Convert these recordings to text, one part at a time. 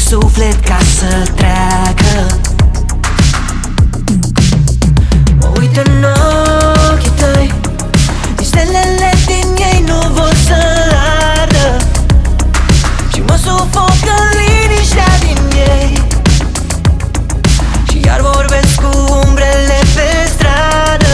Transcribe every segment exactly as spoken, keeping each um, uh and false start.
suflet ca să treacă. Mă uit în ochii tăi, nici stelele din ei nu vor să ardă, și mă sufocă liniștea din ei. Și iar vorbesc cu umbrele pe stradă.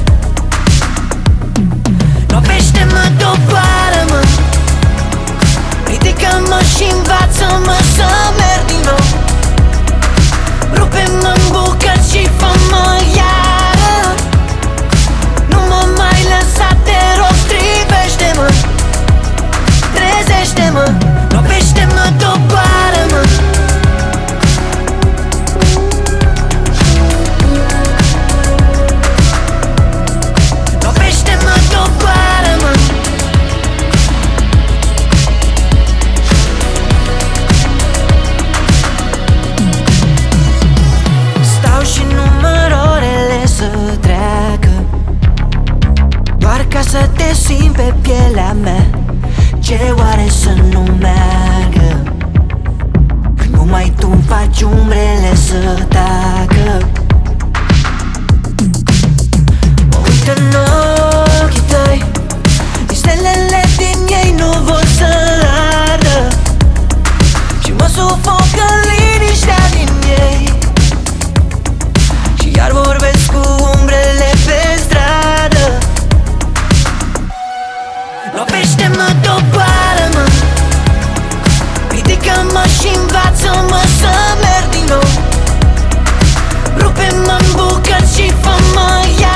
Lovește-mă, doboară-mă, ridică-mă și învață-mă să merg din nou. Rupe-mă în bucăți și fă-mă iară. Nu mă mai lăsa, te rog, strivește-mă, trezește-mă. Lovește-mă, doboară-mă. Lovește-mă, doboară-mă. Stau și număr orele să treacă, doar ca să te simt pe pielea mea. Ce oare să nu meargă, când numai tu-mi faci umbrele să tacă. Mă uit în ochii tăi, nici stelele din ei nu vor să ardă, și mă sufocă liniștea din ei. Și iar vorbesc cu umbrele pe stradă. Lovește-mă, doboară-mă, ridică-mă și învață-mă să merg din nou. Rupe-mă în bucăți și fă-mă iar.